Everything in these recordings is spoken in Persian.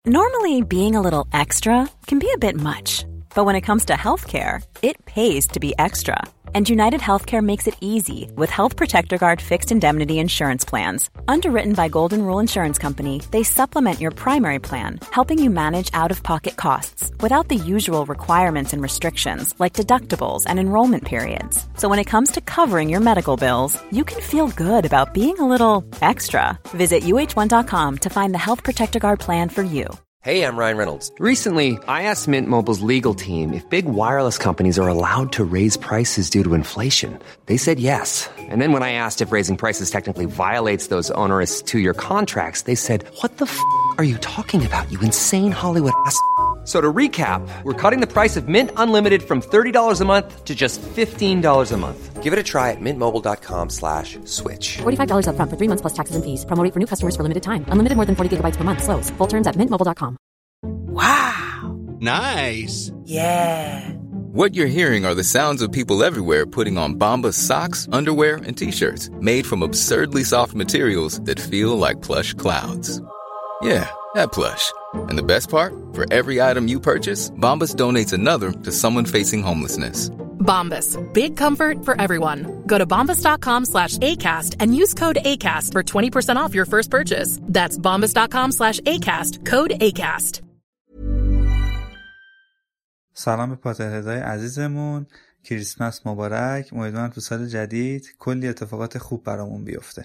Normally, being a little extra can be a bit much. But when it comes to healthcare, it pays to be extra. And United Healthcare makes it easy with Health Protector Guard fixed indemnity insurance plans. Underwritten by Golden Rule Insurance Company, they supplement your primary plan, helping you manage out-of-pocket costs without the usual requirements and restrictions like deductibles and enrollment periods. So when it comes to covering your medical bills, you can feel good about being a little extra. Visit uh1.com to find the Health Protector Guard plan for you. Hey, I'm Ryan Reynolds. Recently, I asked Mint Mobile's legal team if big wireless companies are allowed to raise prices due to inflation. They said yes. And then when I asked if raising prices technically violates those onerous two-year contracts, they said, "What the are you talking about, you insane Hollywood ass?" So to recap, we're cutting the price of Mint Unlimited from $30 a month to just $15 a month. Give it a try at mintmobile.com/switch. $45 up front for 3 months plus taxes and fees. Promo rate for new customers for limited time. Unlimited more than 40 gigabytes per month. Slows full terms at mintmobile.com. Wow. Nice. Yeah. What you're hearing are the sounds of people everywhere putting on Bombas socks, underwear, and T-shirts made from absurdly soft materials that feel like plush clouds. Yeah, that plush. And the best part? For every item you purchase, Bombas donates another to someone facing homelessness. Bombas. Big comfort for everyone. Go to bombas.com/ACAST and use code ACAST for 20% off your first purchase. That's bombas.com/ACAST. Code ACAST. سلام به پاترهدای عزیزمون، کریسمس مبارک. امیدوارم تو سال جدید کلی اتفاقات خوب برامون بیفته.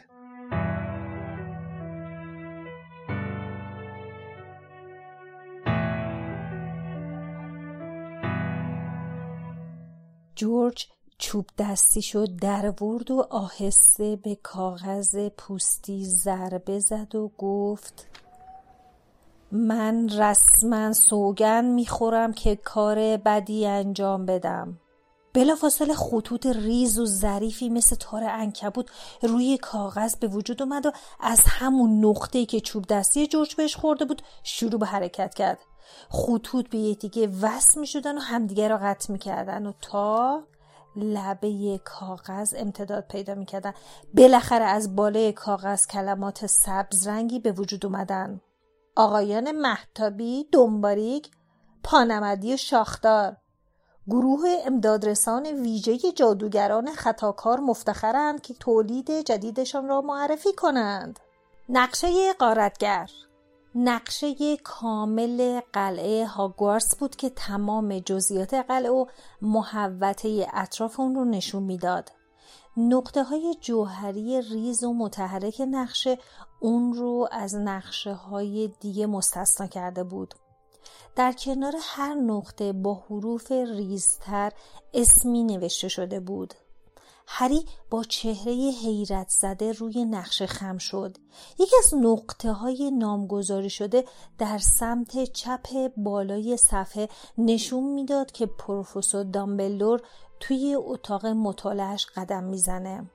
جورج چوب دستیشو در ورد و آهسته به کاغذ پوستی ضربه زد و گفت: من رسما سوگند میخورم که کار بدی انجام بدم. بلافاصله خطوط ریز و ظریفی مثل تار عنکبوت روی کاغذ به وجود اومد و از همون نقطه‌ای که چوب دستی جورج بهش خورده بود شروع به حرکت کرد. خطوط به یکدیگه وصل می شدن و همدیگه را قطع می کردن و تا لبه کاغذ امتداد پیدا می کردن. بالاخره از بالای کاغذ کلمات سبز رنگی به وجود اومدن: آقایان مهتابی، دنباریک، پانمدی و شاخدار، گروه امدادرسان ویژه جادوگران خطاکار مفتخرند که تولید جدیدشان را معرفی کنند. نقشه غارتگر. نقشه کامل قلعه هاگوارتس بود که تمام جزئیات قلعه و محوطه اطراف اون رو نشون میداد. نقطه های جوهری ریز و متحرک نقشه اون رو از نقشه های دیگه مستثنا کرده بود. در کنار هر نقطه با حروف ریزتر اسمی نوشته شده بود. هری با چهره حیرت زده روی نقشه خم شد. یکی از نقطه های نامگذاری شده در سمت چپ بالای صفحه نشون میداد که پروفسور دامبلدور توی اتاق مطالعهش قدم میزنه.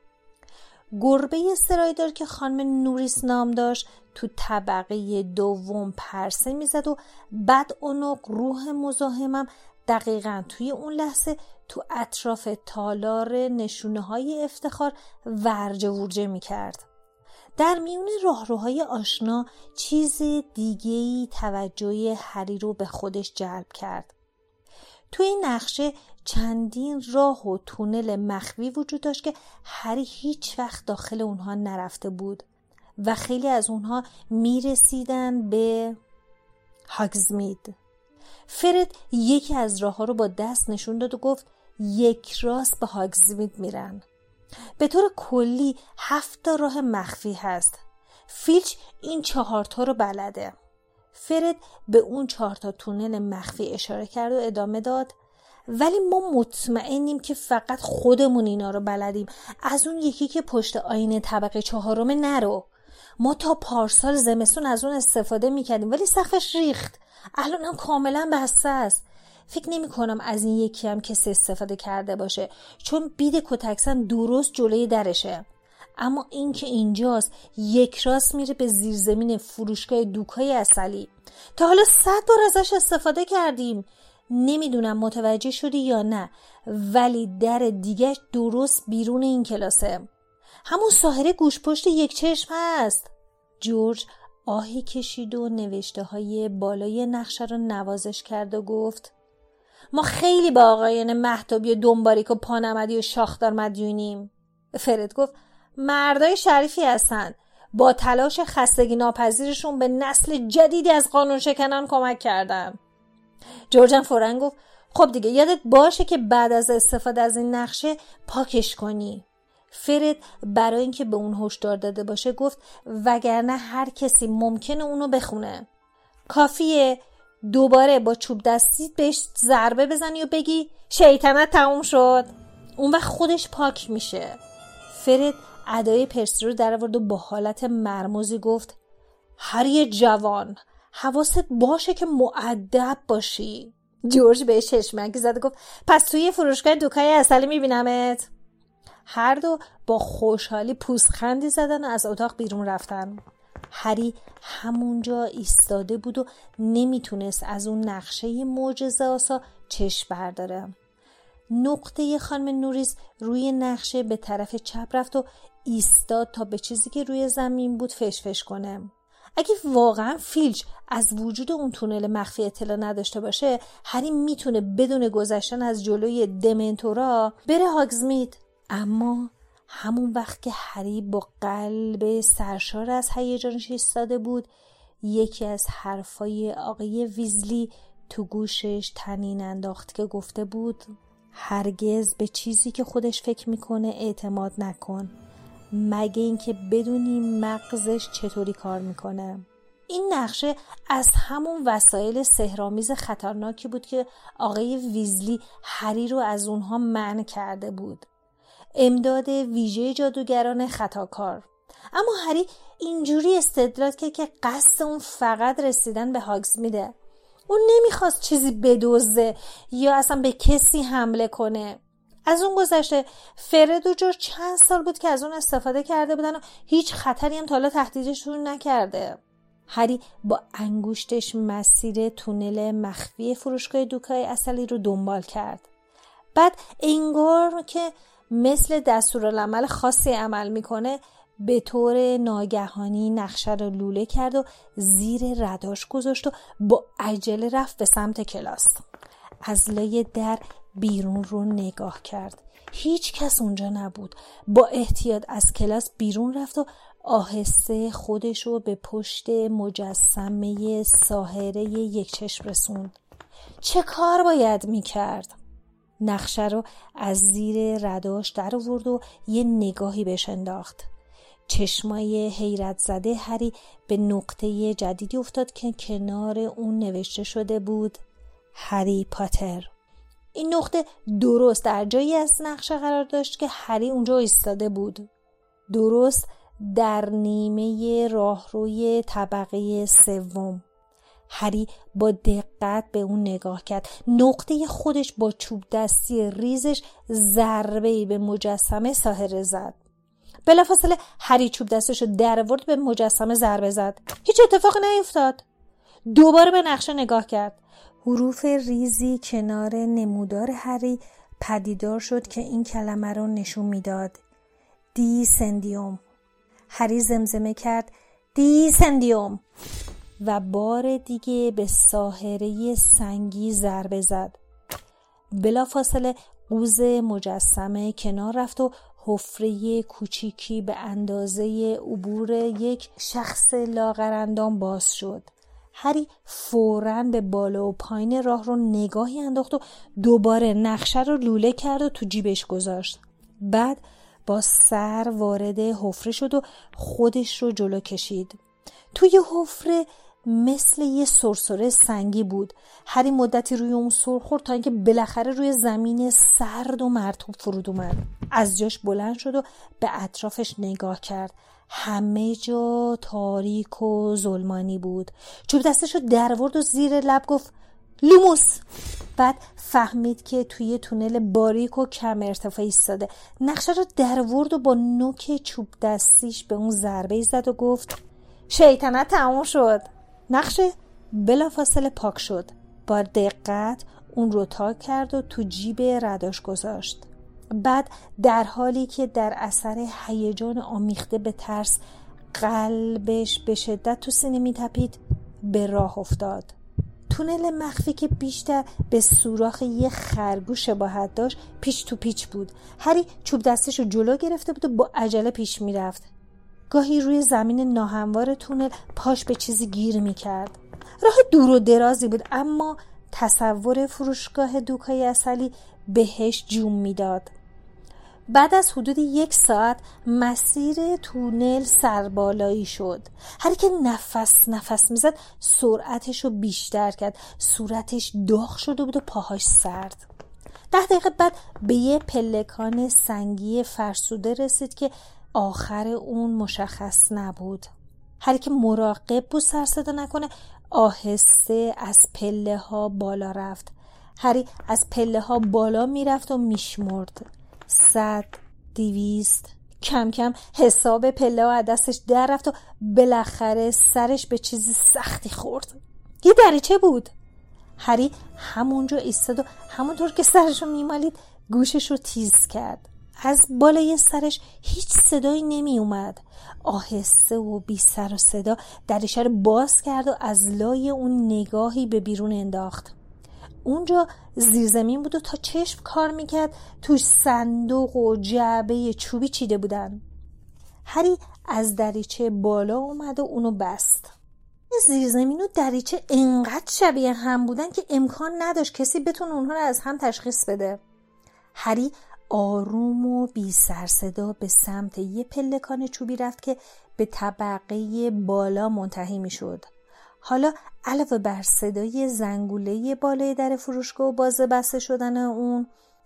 گربه سرایدار که خانم نوریس نام داشت تو طبقه دوم پرسه میزد و بعد اونق روح مزاحمم دقیقاً توی اون لحظه تو اطراف تالار نشونه های افتخار ورجه ورجه می کرد. در میون راهروهای آشنا چیز دیگه‌ای توجه هری رو به خودش جلب کرد. توی این نقشه چندین راه و تونل مخفی وجود داشت که هری هیچ وقت داخل اونها نرفته بود و خیلی از اونها می رسیدن به هاگزمید. فرد یکی از راه‌ها رو با دست نشون داد و گفت یک راست به هاگزمید میرن. به طور کلی 7 راه مخفی هست. فیلچ این 4 رو بلده. فرد به اون 4 تونل مخفی اشاره کرد و ادامه داد: ولی ما مطمئنیم که فقط خودمون اینا رو بلدیم. از اون یکی که پشت آینه طبقه 4 نرو. ما تا پارسال زمستون از اون استفاده میکردیم ولی سقفش ریخت. الان هم کاملا بسته است. فکر نمی کنم از این یکی هم کسی استفاده کرده باشه چون بید کتکسن درست جلوی درشه. اما این که اینجاست یک راست میره به زیرزمین فروشگاه دوکای عسلی. تا حالا 100 بار ازش استفاده کردیم. نمیدونم متوجه شدی یا نه ولی در دیگه درست بیرون این کلاسه. همون ساحره گوش پشت یک چشم هست. جورج آهی کشید و نوشته های بالای نقشه رو نوازش کرد و گفت ما خیلی با آقایان مهتابی و دنباریک و پانمدی و شاخدار مدیونیم. فرد گفت مردای شریفی هستن، با تلاش خستگی ناپذیرشون به نسل جدیدی از قانون شکنان کمک کردن. جورجم فوراً گفت خب دیگه یادت باشه که بعد از استفاده از این نقشه پاکش کنی. فرد برای اینکه به اون هشدار داده باشه گفت وگرنه هر کسی ممکنه اونو بخونه. کافیه دوباره با چوب دستیت بهش ضربه بزنی و بگی شیطنت تموم شد. اون وقت خودش پاک میشه. فرد ادای پرسی رو در آورد و با حالت مرموزی گفت هری جوان، حواست باشه که مؤدب باشی. جورج بهش چشمکی زد و گفت پس توی فروشگاه دوکای عسلی میبینمت. هر دو با خوشحالی پوزخندی زدن و از اتاق بیرون رفتن. هری همونجا ایستاده بود و نمیتونست از اون نقشه معجزه آسا چشم برداره. نقطه خانم نوریس روی نقشه به طرف چپ رفت و ایستاد تا به چیزی که روی زمین بود فشفش کنه. اگه واقعا فیلچ از وجود اون تونل مخفی اطلاع نداشته باشه، هری میتونه بدون گذشتن از جلوی دمنتورا بره هاگزمید. اما همون وقت که هری با قلب سرشار از هیجانش ایستاده بود، یکی از حرفای آقای ویزلی تو گوشش طنین انداخت که گفته بود هرگز به چیزی که خودش فکر میکنه اعتماد نکن، مگه اینکه بدونی مغزش چطوری کار میکنه. این نقشه از همون وسایل سحرآمیز خطرناکی بود که آقای ویزلی هری رو از اونها منع کرده بود. امداد ویژه جادوگران خطاکار. اما هری اینجوری استدلال کرد که قصد اون فقط رسیدن به هاگزمیده. اون نمیخواست چیزی بدزده یا اصلا به کسی حمله کنه. از اون گذشته فرد و جورج چند سال بود که از اون استفاده کرده بودن و هیچ خطری هم تا حالا تهدیدشون نکرده. هری با انگشتش مسیر تونل مخفی فروشگاه دوکای عسلی رو دنبال کرد. بعد انگار که مثل دستورالعمل خاصی عمل میکنه به طور ناگهانی نقشه رو لوله کرد و زیر رداش گذاشت و با عجله رفت به سمت کلاس. از لای در بیرون رو نگاه کرد. هیچ کس اونجا نبود. با احتیاط از کلاس بیرون رفت و آهسته خودش رو به پشت مجسمه ساحره یک چشم رسوند. چه کار باید میکرد؟ نقشه رو از زیر رداش در آورد و یه نگاهی بهش انداخت. چشمای حیرت زده هری به نقطه جدیدی افتاد که کنار اون نوشته شده بود هری پاتر. این نقطه درست در جایی از نقشه قرار داشت که هری اونجا ایستاده بود، درست در نیمه راهروی طبقه سوم. هری با دقت به اون نگاه کرد. نقطه خودش با چوب دستی ریزش ضربه‌ای به مجسمه ساحره زد. بلافاصله هری چوب دستشو در آورد به مجسمه ضربه زد. هیچ اتفاقی نیفتاد. دوباره به نقشه نگاه کرد. حروف ریزی کنار نمودار هری پدیدار شد که این کلمه رو نشون میداد. دیسندیوم. هری زمزمه کرد دیسندیوم و بار دیگه به ساحره سنگی ضربه زد. بلافاصله قوز مجسمه کنار رفت و حفره کوچیکی به اندازه عبور یک شخص لاغرندام باز شد. هری فوراً به بالا و پایین راه رو نگاهی انداخت و دوباره نقشه رو لوله کرد و تو جیبش گذاشت. بعد با سر وارد حفره شد و خودش رو جلو کشید. توی حفره مثل یه سرسره سنگی بود. هری مدتی روی اون سر خورد تا اینکه بالاخره روی زمین سرد و مرطوب فرود اومد. از جاش بلند شد و به اطرافش نگاه کرد. همه جا تاریک و ظلمانی بود. چوب دستشو در آورد و زیر لب گفت لوموس. بعد فهمید که توی تونل باریک و کم ارتفاعی ایستاده. نقشه رو در آورد و با نوک چوب دستیش به اون ضربه زد و گفت شیطنت تموم شد. نقشه بلافاصله پاک شد. با دقت اون رو تا کرد و تو جیب رداش گذاشت. بعد در حالی که در اثر هیجان آمیخته به ترس قلبش به شدت تو سینه میتپید به راه افتاد. تونل مخفی که بیشتر به سوراخ یه خرگوش شباهت داشت پیچ تو پیچ بود. هری چوب دستشو جلو گرفته بود و با عجله پیش میرفت. گاهی روی زمین ناهموار تونل پاش به چیزی گیر میکرد. راه دور و درازی بود اما تصور فروشگاه دوکای عسلی بهش جون میداد. بعد از حدود 1 ساعت مسیر تونل سربالایی شد. هر که نفس میزد سرعتش رو بیشتر کرد. صورتش داغ شده بود و پاهاش سرد. 10 دقیقه بعد به یه پلکان سنگی فرسوده رسید که آخر اون مشخص نبود. هر که مراقب بود سر صدا نکنه آهسته از پله ها بالا رفت. هری از پله ها بالا میرفت و میشمرد. 100 200 کم کم حساب پله ها دستش در رفت و بالاخره سرش به چیزی سختی خورد. یه دریچه بود. هری همونجا ایستاد و همونطور که سرش رو میمالید گوشش رو تیز کرد. از بالای سرش هیچ صدایی نمی اومد. آهسته و بی سر و صدا دریچه رو باز کرد و از لای اون نگاهی به بیرون انداخت. اونجا زیرزمین بود و تا چشم کار میکرد توش صندوق و جعبه چوبی چیده بودن. هری از دریچه بالا اومد و اونو بست. زیرزمین و دریچه انقدر شبیه هم بودن که امکان نداشت کسی بتونه اونها رو از هم تشخیص بده. هری آروم و بی سر صدا به سمت یه پلکان چوبی رفت که به طبقه بالا منتهی می شد. حالا علاوه بر صدای زنگوله بالای در فروشگاه و باز بسته شدن اون،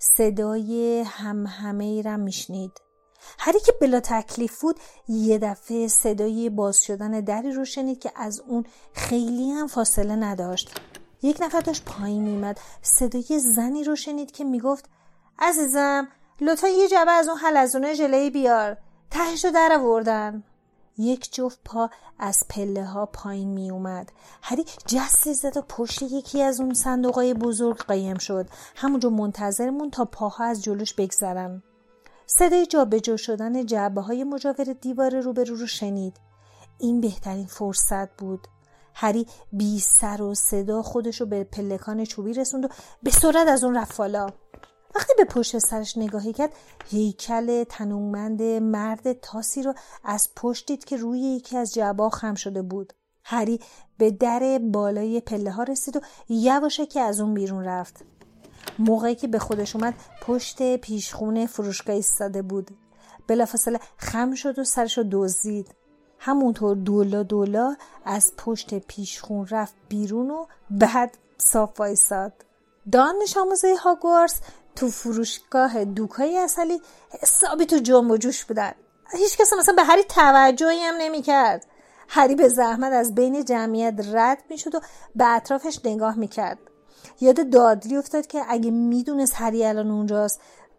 صدای همهمه‌ای را میشنید. هری که بلا تکلیف بود یه دفعه صدای باز شدن دری رو شنید که از اون خیلی هم فاصله نداشت. یک نفر داشت پایین میمد. صدای زنی رو شنید که میگفت عزیزم لطفا یه جعبه از اون حلزونه ژله بیار، تهشو در آوردن. یک جفت پا از پله ها پایین می اومد. هری جستی زد و پشت یکی از اون صندوقای بزرگ قایم شد. همونجا منتظر مون تا پاها از جلوش بگذرن. صدای جا به جا شدن جعبه های مجاور دیوار روبرو رو شنید. این بهترین فرصت بود. هری بی سر و صدا خودشو به پلکان چوبی رسوند و به سرعت از اون رفت بالا. وقتی به پشت سرش نگاهی کرد هیکل تنومند مرد تاسی رو از پشت دید که روی یکی از جعبه‌ها خم شده بود. هری به در بالای پله ها رسید و یواشکی از اون بیرون رفت. موقعی که به خودش اومد پشت پیشخونه فروشگاه ایستاده بود. بلافاصله خم شد و سرش رو دزدید. همونطور دولا از پشت پیشخون رفت بیرون و بعد صاف وایساد. دانش آموزای هاگوارتس تو فروشگاه دوکای عسلی حسابی تو جنب و جوش بودن. هیچ کس مثلا به هری توجهی هم نمی کرد. هری به زحمت از بین جمعیت رد می شد و به اطرافش نگاه می کرد. یاد دادلی افتاد که اگه می دونست هری الان اونجاست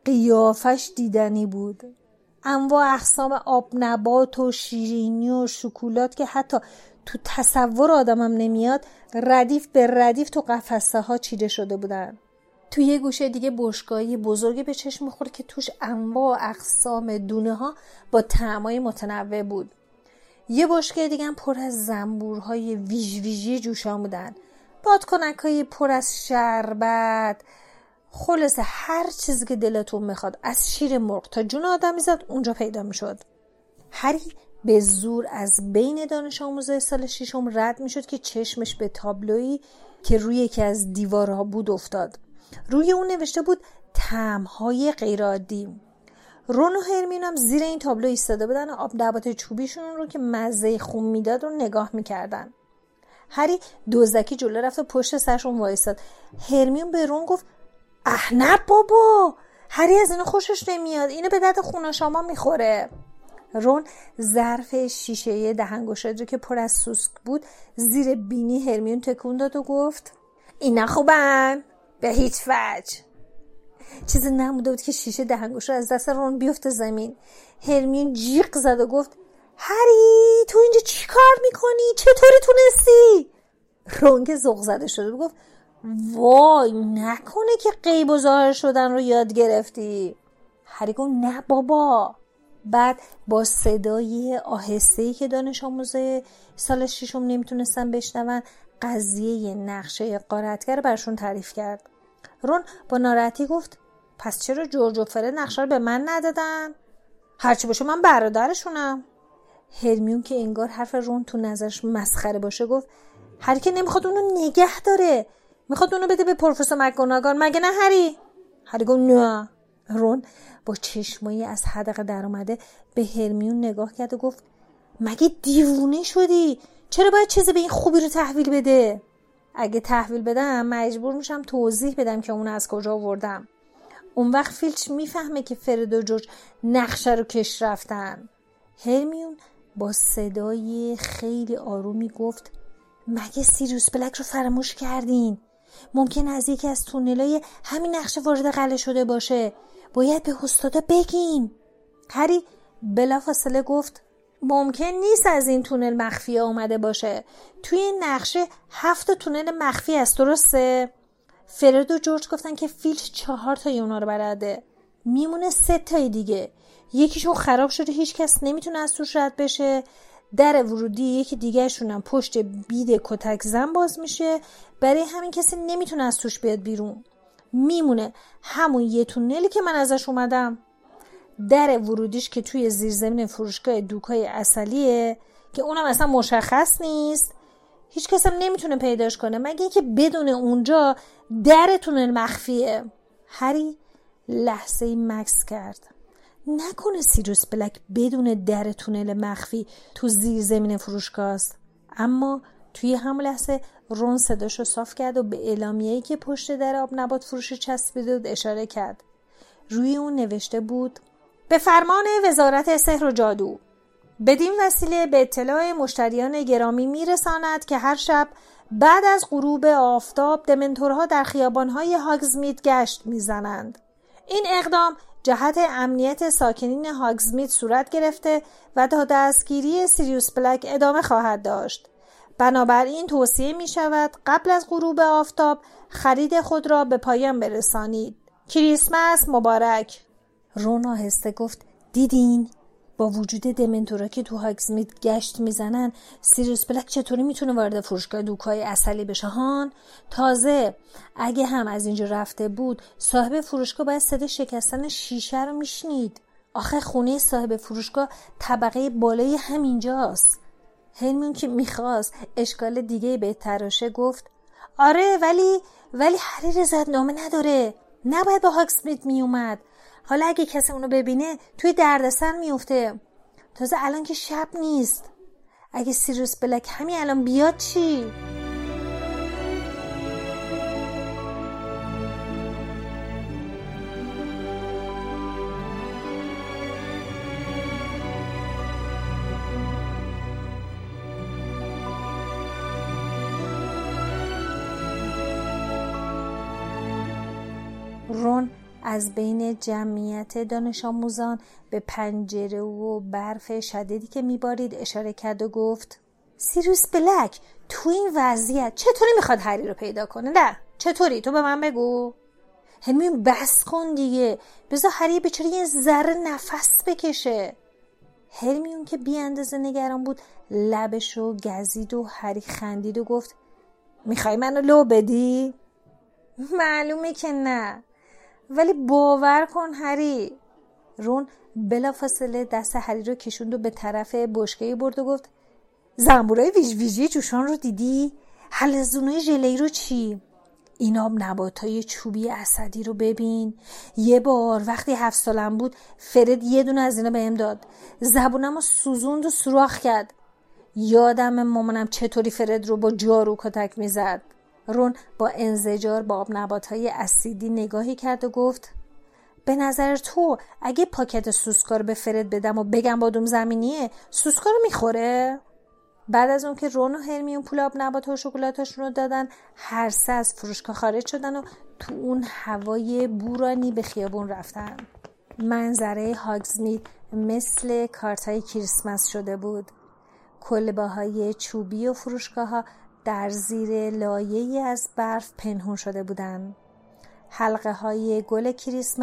قیافش دیدنی بود. انواع اقسام آب نبات و شیرینی و شکلات که حتی تو تصور آدمم نمیاد ردیف به ردیف تو قفسه ها چیده شده بودن. تو یه گوشه دیگه بشقابی بزرگی به چشم می‌خورد که توش انواع اقسام دونه ها با طعمای متنوع بود. یه بشقه دیگه هم پر از زنبورهای ویژ جوشان بودن. بادکنک‌های پر از شربت، خلاصه هر چیزی که دلتون میخواد از شیر مرغ تا جون آدمیزاد اونجا پیدا میشد. هری به زور از بین دانش آموزای سال 6 رد میشد که چشمش به تابلویی که روی یکی از دیوارها بود افتاد. روی اون نوشته بود طعم‌های غیرعادی. رون و هرمیون هم زیر این تابلو ایستاده بودن و آب نبات چوبیشون رو که مزه خون میداد رو نگاه میکردن. هری دزدکی جلو رفت و پشت سرشون وایساد. هرمیون به رون گفت نه بابا، هری از اینو خوشش نمیاد، اینو به درد خون شما میخوره. رون ظرف شیشه دهنگشاد رو که پر از سوسک بود زیر بینی هرمیون تکون داد و گفت اینا خوبن به هیچ وجه. چیزی نموده بود که شیشه دهنگشاد از دست رون بیفته زمین. هرمیون جیغ زد و گفت هری تو اینجا چی کار میکنی؟ چطوری تونستی؟ رون که ذوق زده شده بود گفت وای نکنه که غیب و ظاهر شدن رو یاد گرفتی. هری گفت نه بابا. بعد با صدای آهسته‌ای که دانش آموزای سال 6 نمیتونستن بشنون قضیه نقشه غارتگر برشون تعریف کرد. رون با ناراحتی گفت پس چرا جورج و فرد نقشه رو به من ندادن؟ هرچی باشه من برادرشونم. هرمیون که انگار حرف رون تو نظرش مسخره باشه گفت هری که نمیخواد اونو نگه داره، میخواد اونو بده به پروفسور مکگوناگال، مگه نه هری؟ هری گفت نه. رون با چشمایی از حدقه در اومده به هرمیون نگاه کرد و گفت مگه دیوونه شدی؟ چرا باید چیزی به این خوبی رو تحویل بده؟ اگه تحویل بدم مجبور میشم توضیح بدم که اون از کجا آوردم. اون وقت فیلچ میفهمه که فرد و جورج نقشه رو کش رفتن. هرمیون با صدای خیلی آرومی گفت مگه سیریوس بلک رو فراموش کردین؟ ممکن از یکی از تونلای همین نقشه وارد قلعه شده باشه. باید به استادا بگیم. هری بلافاصله گفت ممکن نیست از این تونل مخفی اومده باشه. توی این نقشه 7 تونل مخفی است، درسته؟ فرد و جورج گفتن که فیلچ 4 تا اونا رو بلده. میمونه 3 تای دیگه. یکیشون خراب شده، هیچ کس نمیتونه از توش رد بشه. در ورودی یکی دیگه شونم پشت بید کتک زن باز میشه، برای همین کسی نمیتونه از توش بیاد بیرون. میمونه همون یه تونلی که من ازش اومدم. در ورودیش که توی زیرزمین فروشگاه دوکای عسلیه که اونم اصلا مشخص نیست، هیچ کس هم نمیتونه پیداش کنه مگه اینکه بدون اونجا در تونل مخفیه. هری لحظه‌ای مکث کرد. نکنه سیریوس بلک بدون در تونل مخفی تو زیر زمین فروشگاه است. اما توی همون لحظه رون صداشو صاف کرد و به اعلامیه‌ای که پشت در آب نبات فروش چسبیده بود اشاره کرد. روی اون نوشته بود به فرمان وزارت سحر و جادو بدین وسیله به اطلاع مشتریان گرامی میرساند که هر شب بعد از غروب آفتاب دمنتورها در خیابان‌های هاگزمیت گشت میزنند. این اقدام جهت امنیت ساکنین هاگزمیت صورت گرفته و تا دستگیری سیریوس بلک ادامه خواهد داشت. بنابراین توصیه می شود قبل از غروب آفتاب خرید خود را به پایان برسانید. کریسمس مبارک. رون آهسته گفت دیدین؟ با وجود دمنتورا که تو هاگزمیت گشت میزنن سیریوس بلک چطوری میتونه وارد فروشگاه دوکای عسلی بشه هان؟ تازه اگه هم از اینجا رفته بود صاحب فروشگاه باید صدای شکستن شیشه رو میشنید. آخه خونه صاحب فروشگاه طبقه بالای همینجاست. هرمیون که میخواست اشکال دیگه به تراشه گفت آره ولی هری رضایتنامه نداره، نباید با هاگزمیت میومد. حالا اگه کسی اونو ببینه توی دردسر میفته. تازه الان که شب نیست. اگه سیریوس بلک همین الان بیاد چی؟ رون از بین جمعیت دانش آموزان به پنجره و برف شدیدی که میبارید اشاره کرد و گفت سیریوس بلک تو این وضعیت چطوری میخواد هری رو پیدا کنه؟ نه چطوری؟ تو به من بگو. هرمیون بس کن دیگه، بذار هری بیچاره یه ذره نفس بکشه. هرمیون که بی اندازه نگران بود لبشو گزید و هری خندید و گفت میخوای منو لو بدی؟ معلومه که نه، ولی باور کن هری. رون بلافاصله دست هری رو کشوند و به طرف بشکه برد و گفت زنبورای ویژ ویژی جوشان رو دیدی؟ حلزونای ژله‌ای رو چی؟ این آب نباتای چوبی اسدی رو ببین. یه بار وقتی 7 سالم بود فرد یه دونه از اینا بهم داد. زبونمو سوزوند و سوراخ کرد. یادم مامانم چطوری فرد رو با جارو کتک میزد. رون با انزجار با آب نباتای اسیدی نگاهی کرد و گفت به نظر تو اگه پاکت سوسکا رو به فرد بدم و بگم بادوم زمینیه سوسکا رو میخوره؟ بعد از اون که رون و هرمیون پول آب نبات و شکلاتاشون رو دادن هر سه از فروشگاه خارج شدن و تو اون هوای بورانی به خیابون رفتن. منظره هاگزمیت مثل کارتای کریسمس شده بود. کلبه‌های چوبی و فروشگاه‌ها در زیر لایه‌ای از برف پنهون شده بودند. حلقه‌های گل کریسمس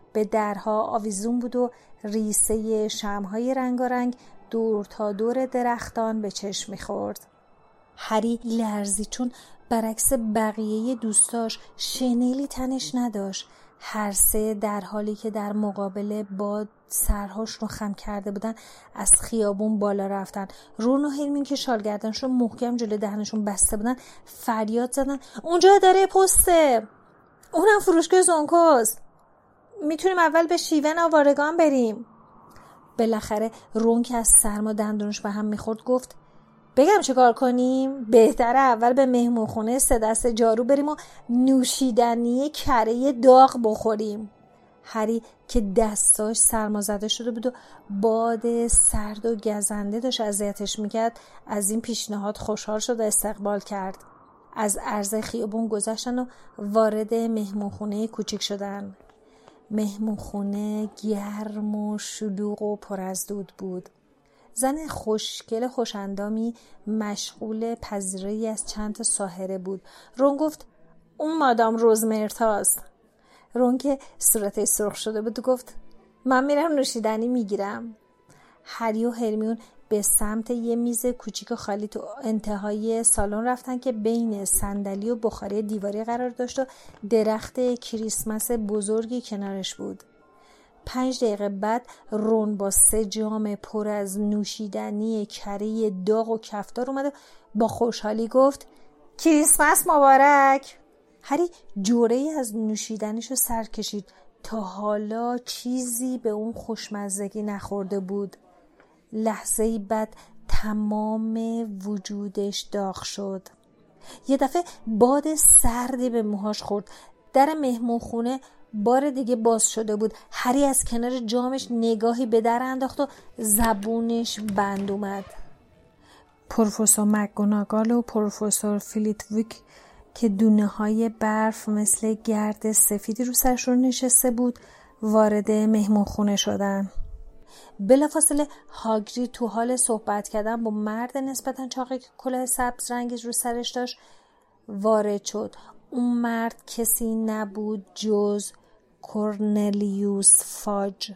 به درها آویزون بود و ریسه شمع‌های رنگارنگ دور تا دور درختان به چشم می‌خورد. هری لرزید چون برعکس بقیه دوستاش شنیلی تنش نداشت. هر سه در حالی که در مقابل باد سرهاش رو خم کرده بودن از خیابون بالا رفتن. رون و هرمیون که شالگردنشون محکم جلوی دهنشون بسته بودن فریاد زدن اونجا اداره پسته، اونم فروشگاه زونکوز، میتونیم اول به شیون آوارگان بریم. بالاخره رون که از سرما دندونش به هم میخورد گفت بگم چه کار کنیم؟ بهتره اول به مهمونخونه 3 دست جارو بریم و نوشیدنی کره داغ بخوریم. هری که دستاش سرما زده شده بود و باد سرد و گزنده داشت اذیتش میکرد از این پیشنهاد خوشحال شد و استقبال کرد. از عرض خیابون گذشتن و وارد مهمونخونه کوچیک شدن. مهمونخونه گرم و شلوغ و پر از دود بود. زن خوشگل خوشندامی مشغول پذیرایی از چند تا ساحره بود. رون گفت اون مادام روزمرتاست. رون که صورتش سرخ شده بود گفت من میرم نوشیدنی میگیرم. هری و هرمیون به سمت یه میز کوچیک و خالی تو انتهای سالن رفتن که بین صندلی و بخاری دیواری قرار داشت و درخت کریسمس بزرگی کنارش بود. 5 دقیقه بعد رون با 3 جام پر از نوشیدنی کره داغ و کفتار اومد و با خوشحالی گفت کریسمس مبارک. هری جوره‌ای از نوشیدنیشو سر کشید. تا حالا چیزی به اون خوشمزگی نخورده بود. لحظه‌ای بعد تمام وجودش داغ شد. یه دفعه باد سردی به موهاش خورد. در مهمونخونه بار دیگه باز شده بود. هری از کنار جامش نگاهی به در انداخت و زبونش بند اومد. پروفسور مکگوناگال و پروفسور فلیتویک که دونه های برف مثل گرد سفیدی رو سرشون نشسته بود وارد مهمونخونه شدن. بلافاصله هاگرید تو حال صحبت کردن با مرد نسبتاً چاقی که کلاه سبز رنگی رو سرش داشت وارد شد. اون مرد کسی نبود جز کورنلیوس فاج،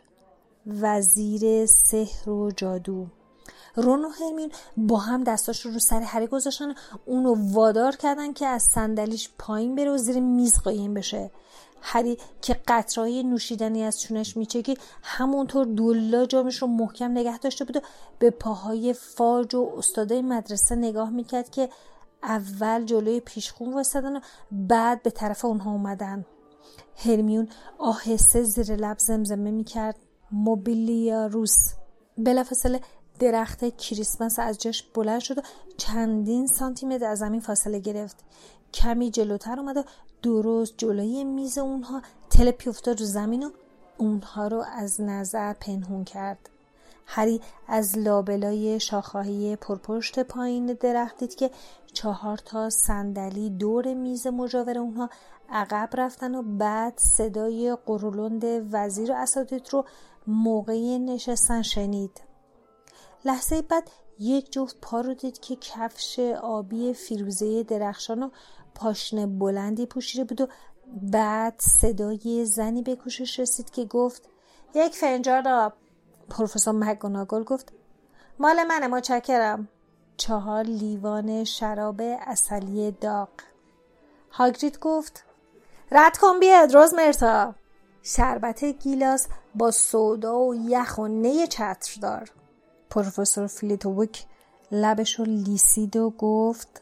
وزیر سحر و جادو. رون و هرمیون با هم دستاش رو سر هری گذاشتن، اونو وادار کردن که از صندلیش پایین بره و زیر میز قایم بشه. هری که قطره‌های نوشیدنی از چونش میچکید همونطور دولا جامش رو محکم نگه داشته بود و به پاهای فاج و استادای مدرسه نگاه میکرد که اول جلوی پیشخون وایسادن و بعد به طرف اونها اومدن. هرمیون آهسته زیر لب زمزمه میکرد موبیلیا روس. بلافاصله درخت کریسمس از جاش بلند شد و چندین سانتیمتر از زمین فاصله گرفت. کمی جلوتر اومد و درست جلوی میز اونها تلپی افتاد رو زمین و اونها رو از نظر پنهون کرد. هری از لابلای شاخه‌های پرپشت پایین درخت دید که 4 تا صندلی دور میز مجاور اونها عقب رفتن و بعد صدای قرولند وزیر و اساتید رو موقع نشستن شنید. لحظه بعد یک جفت پا رو دید که کفش آبی فیروزه درخشان و پاشنه بلندی پوشیده بود و بعد صدای زنی به گوشش رسید که گفت 1 فنجان آب. پروفسور مکگوناگال گفت مال منه متشکرم. 4 لیوان شراب عسلی داغ. هاگرید گفت رد کن بیاد روزمرتا. شربت گیلاس با سودا و یخ و نی چتردار. پروفسور فلیتویک لبشو لیسید و گفت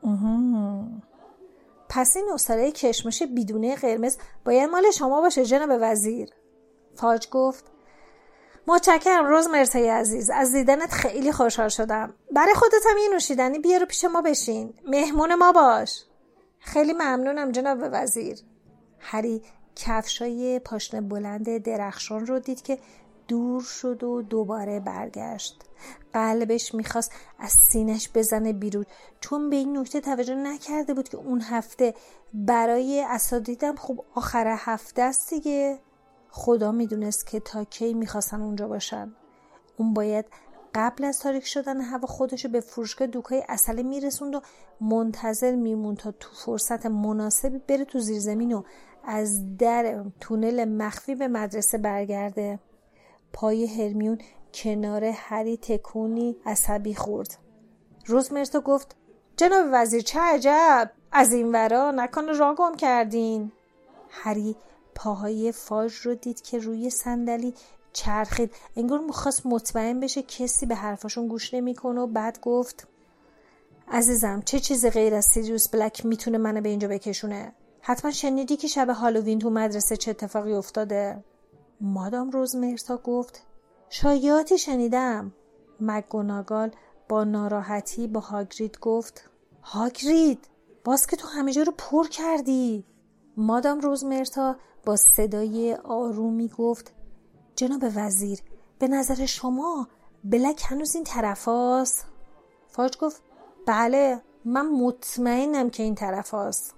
پس این نوسره کشمش بیدونه قرمز باید مال شما باشه جناب وزیر. فاج گفت متشکرم روزمرتای عزیز، از دیدنت خیلی خوشحال شدم. برای خودت هم یه نوشیدنی بیار و پیش ما بشین، مهمون ما باش. خیلی ممنونم جناب وزیر. هری کفشای پاشنه بلند درخشان رو دید که دور شد و دوباره برگشت. قلبش میخواست از سینش بزنه بیرون چون به این نکته توجه نکرده بود که اون هفته برای اساتیدم خب آخر هفته است دیگه. خدا میدونست که تا کی میخواستن اونجا باشن. اون باید قبل از تاریک شدن هوا خودشو به فروشگاه دوکای عسل میرسوند و منتظر میمون تا تو فرصت مناسبی بره تو زیرزمین و از در تونل مخفی به مدرسه برگرده. پای هرمیون کنار هری تکونی عصبی خورد. روزمرتا گفت جناب وزیر چه عجب، از این ورا نکنه راه گم کردین. هری پاهای فاژ رو دید که روی صندلی چرخید، انگار می‌خواست مطمئن بشه کسی به حرفاشون گوش نمی‌کنه و بعد گفت عزیزم چه چیزی غیر از سیریوس بلک میتونه منو به اینجا بکشونه؟ حتما شنیدی که شب هالووین تو مدرسه چه اتفاقی افتاده؟ مادام روزمرتا گفت شایعاتی شنیدم. مکگوناگال با ناراحتی با هاگرید گفت هاگرید باز که تو همه جا رو پر کردی. مادام روزمرتا با صدای آرومی گفت جناب وزیر به نظر شما بلک هنوز این طرف هاست؟ فاج گفت بله من مطمئنم که این طرف هاست.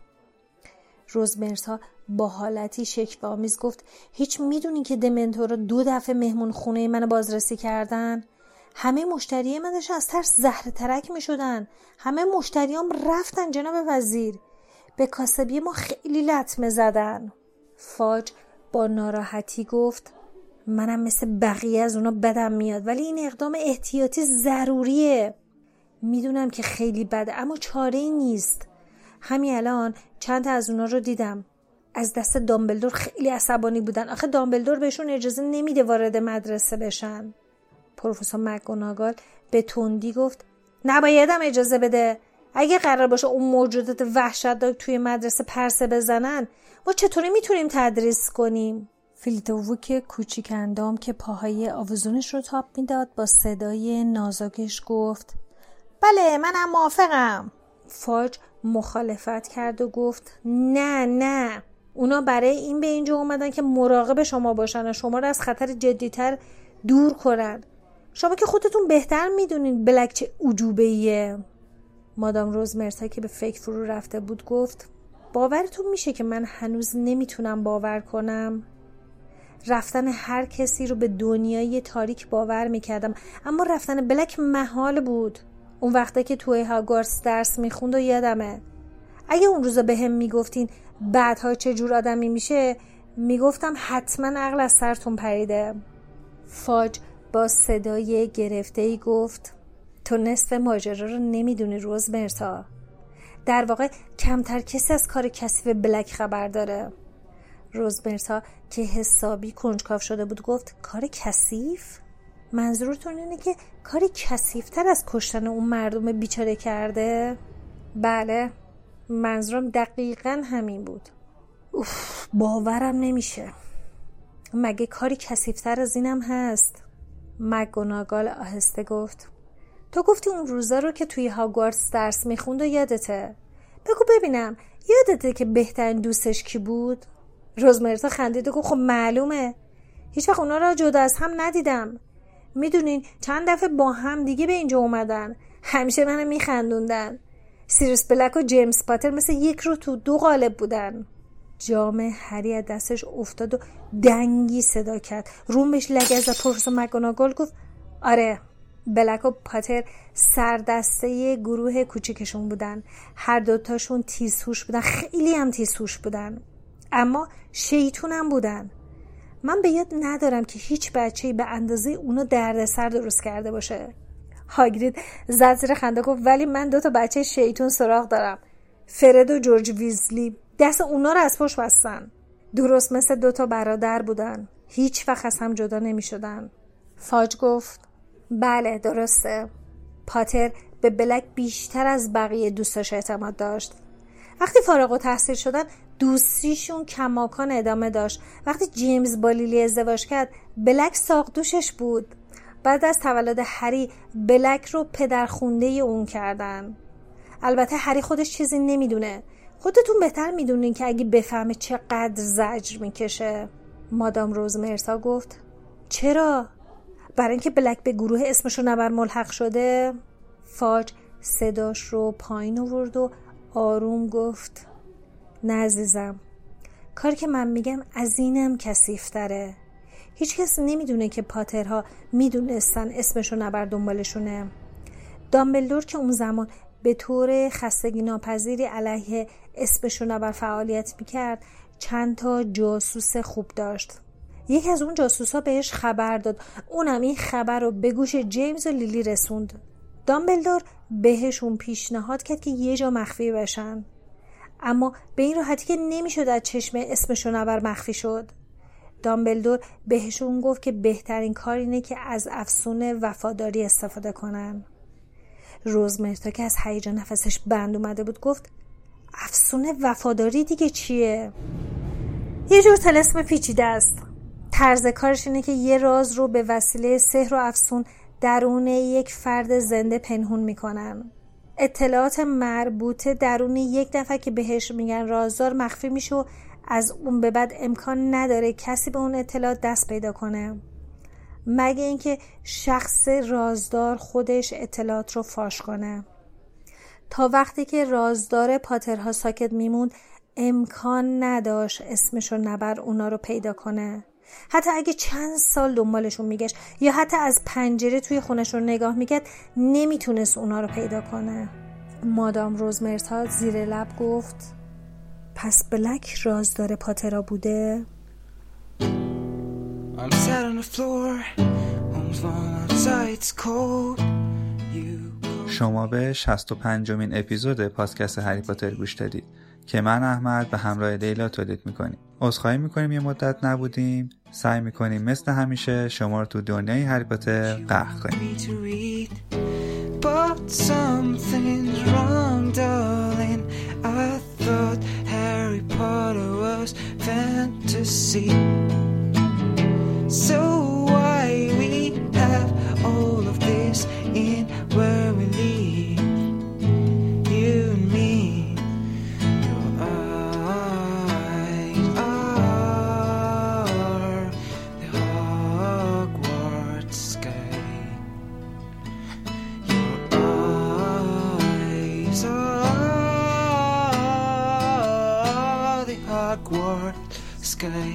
روزمرتا با حالتی شکوه‌آمیز گفت هیچ میدونی که دمنتورا 2 دفعه مهمون خونه منو بازرسی کردن؟ همه مشتری من داشتن از ترس زهر ترک می شدن. همه مشتریام رفتن جناب وزیر. به کاسبی ما خیلی لطمه زدن. فاج با ناراحتی گفت منم مثل بقیه از اونا بدم میاد ولی این اقدام احتیاطی ضروریه. میدونم که خیلی بده اما چاره‌ای نیست. همین الان چند تا از اونا رو دیدم. از دست دامبلدور خیلی عصبانی بودن. آخه دامبلدور بهشون اجازه نمیده وارد مدرسه بشن. پروفسور مکگوناگال به تندی گفت نبایدم اجازه بده. اگه قرار باشه اون موجودات وحشتناک توی مدرسه پرسه بزنن ما چطوری میتونیم تدریس کنیم؟ فیلتووک کوچیک اندام که پاهای آویزونش رو تاب میداد با صدای نازکش گفت بله منم موافقم. فاج مخالفت کرد و گفت نه اونا برای این به اینجا اومدن که مراقب شما باشن و شما رو از خطر جدیتر دور کنن. شما که خودتون بهتر میدونین بلک چه عجوبه‌ایه. مادام روزمرتا که به فکر فرو رفته بود گفت باورتون میشه که من هنوز نمیتونم باور کنم؟ رفتن هر کسی رو به دنیای تاریک باور میکردم اما رفتن بلک محال بود. اون وقته که توی هاگوارتس درس میخوند و یادمه. اگه اون روزا به هم میگفتین بعدها چه جور آدمی میشه میگفتم حتما عقل از سرتون پریده. فاج با صدای گرفته‌ای گفت تو نصف ماجرا رو نمیدونی روزمرتا. در واقع کمتر کسی از کار کثیف بلک خبر داره. روزمرتا که حسابی کنجکاو شده بود گفت کار کثیف؟ منظورتون اینه که کاری کثیف‌تر از کشتن اون مردم بیچاره کرده؟ بله منظورم دقیقاً همین بود. باورم نمیشه. مگه کاری کثیف‌تر از اینم هست؟ مکگوناگال آهسته گفت تو گفتی اون روزا رو که توی هاگوارتس درس میخوند و یادته؟ بگو ببینم یادته که بهترین دوستش کی بود؟ روزمرتا خندید و گفت خب معلومه. هیچ وقت اونا رو جدا از هم ندیدم. میدونین چند دفعه با هم دیگه به اینجا اومدن. همیشه منو میخندوندن. سیریوس بلک و جیمز پاتر مثل یک رو تو 2 قالب بودن. جام هری از دستش افتاد و دنگی صدا کرد. روم بهش لگد و پروفسور مکگوناگال گفت آره بلک و پاتر سردسته گروه کوچیکشون بودن. هر دوتاشون تیزهوش بودن، خیلی هم تیزهوش بودن، اما شیطونم بودن. من به یاد ندارم که هیچ بچه‌ای به اندازه اونا دردسر درست کرده باشه. هاگرید زد زیر خنده گفت ولی من 2 بچه شیطون سراغ دارم. فرد و جورج ویزلی دست اونا رو از پشت بستن. درست مثل 2 برادر بودن. هیچ وقت از هم جدا نمی شدن. فاج گفت بله درسته. پاتر به بلک بیشتر از بقیه دوستاش اعتماد داشت. وقتی فارغ التحصیل شدن دوستیشون کماکان ادامه داشت. وقتی جیمز با لیلی ازدواج کرد بلک ساقدوشش بود. بعد از تولد هری بلک رو پدرخونده اون کردن. البته هری خودش چیزی نمیدونه. خودتون بهتر میدونین که اگه بفهمه چقدر زجر میکشه. مادام روزمرتا گفت چرا؟ برای اینکه بلک به گروه اسمشو نبر ملحق شده؟ فاج صداش رو پایین آورد و آروم گفت نه عزیزم، کاری که من میگم از اینم کثیف‌تره. هیچ کس نمیدونه که پاترها میدونستن اسمشو نبر دنبالشونه. دامبلدور که اون زمان به طور خستگی ناپذیری علیه اسمشو نبر فعالیت میکرد چند تا جاسوس خوب داشت. یکی از اون جاسوسا بهش خبر داد. اونم این خبر رو به گوش جیمز و لیلی رسوند. دامبلدور بهشون پیشنهاد کرد که یه جا مخفی بشن. اما به این راحتی که نمیشد از چشم اسم شنور مخفی شد. دامبلدور بهشون گفت که بهترین کار اینه که از افسون وفاداری استفاده کنن. روزمرتا که از هیجان نفسش بند اومده بود گفت افسون وفاداری دیگه چیه؟ یه جور طلسم پیچیده است. طرز کارش اینه که یه راز رو به وسیله سحر و افسون درون یک فرد زنده پنهون میکنن. اطلاعات مربوطه درون یک نفر که بهش میگن رازدار مخفی میشه و از اون به بعد امکان نداره کسی به اون اطلاعات دست پیدا کنه مگه اینکه شخص رازدار خودش اطلاعات رو فاش کنه. تا وقتی که رازدار پاترها ساکت میموند امکان نداشت اسمشو نبر اونا رو پیدا کنه. حتی اگه چند سال دنبالشون میگشت یا حتی از پنجره توی خونشون نگاه میکرد نمیتونست اونا رو پیدا کنه. مادام روزمرتا زیر لب گفت پس بلک رازدار پاترها بوده؟ شما به 65مین اپیزود پادکست هری پاتر گوش دادید که من احمد به همراه لیلا تولید میکنیم. عذرخواهی میکنیم یه مدت نبودیم. سعی میکنیم مثل همیشه شما رو تو دنیای هری پاتر غرق کنیم. But something's wrong, darling. I thought Harry Potter was fantasy. So why we have all of this in where we live? You and me. Your eyes are the Hogwarts sky. Hogwarts sky.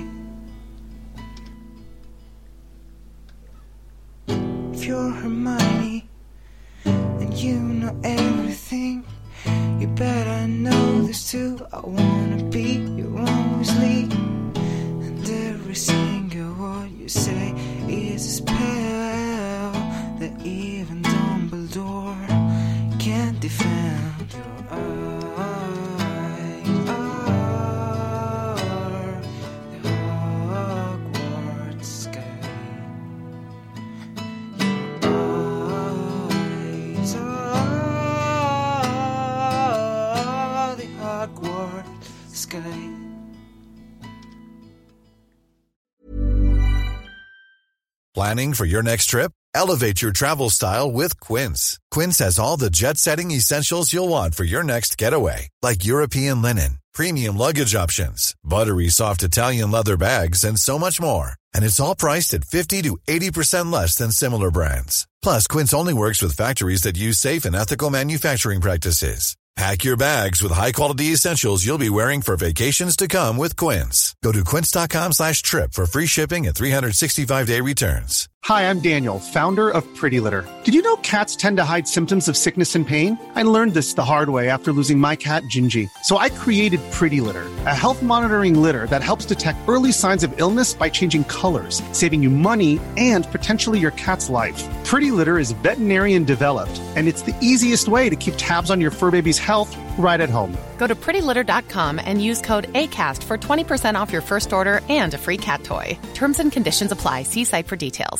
If you're Hermione and you know everything, you better know this too. I wanna be your own Weasley, and every single word you say is a spell that even Dumbledore can't defend. Your Planning for your next trip? Elevate your travel style with Quince. Quince has all the jet-setting essentials you'll want for your next getaway, like European linen, premium luggage options, buttery soft Italian leather bags, and so much more. And it's all priced at 50 to 80% less than similar brands. Plus, Quince only works with factories that use safe and ethical manufacturing practices. Pack your bags with high-quality essentials you'll be wearing for vacations to come with Quince. Go to quince.com/trip for free shipping and 365-day returns. Hi, I'm Daniel, founder of Pretty Litter. Did you know cats tend to hide symptoms of sickness and pain? I learned this the hard way after losing my cat, Gingy. So I created Pretty Litter, a health monitoring litter that helps detect early signs of illness by changing colors, saving you money and potentially your cat's life. Pretty Litter is veterinarian developed, and it's the easiest way to keep tabs on your fur baby's health right at home. Go to prettylitter.com and use code ACAST for 20% off your first order and a free cat toy. Terms and conditions apply. See site for details.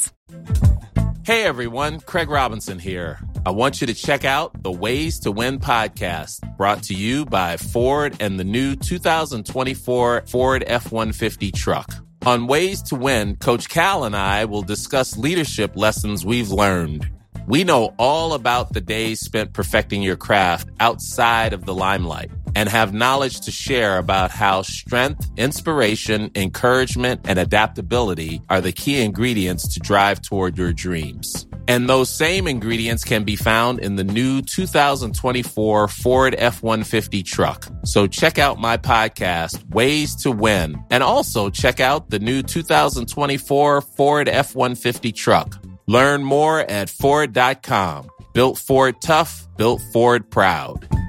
Hey everyone, Craig Robinson here. I want you to check out the Ways to Win podcast, brought to you by Ford and the new 2024 Ford F-150 truck. On Ways to Win, Coach Cal and I will discuss leadership lessons we've learned. We know all about the days spent perfecting your craft outside of the limelight and have knowledge to share about how strength, inspiration, encouragement, and adaptability are the key ingredients to drive toward your dreams. And those same ingredients can be found in the new 2024 Ford F-150 truck. So check out my podcast, Ways to Win, and also check out the new 2024 Ford F-150 truck. Learn more at Ford.com. Built Ford tough, built Ford proud.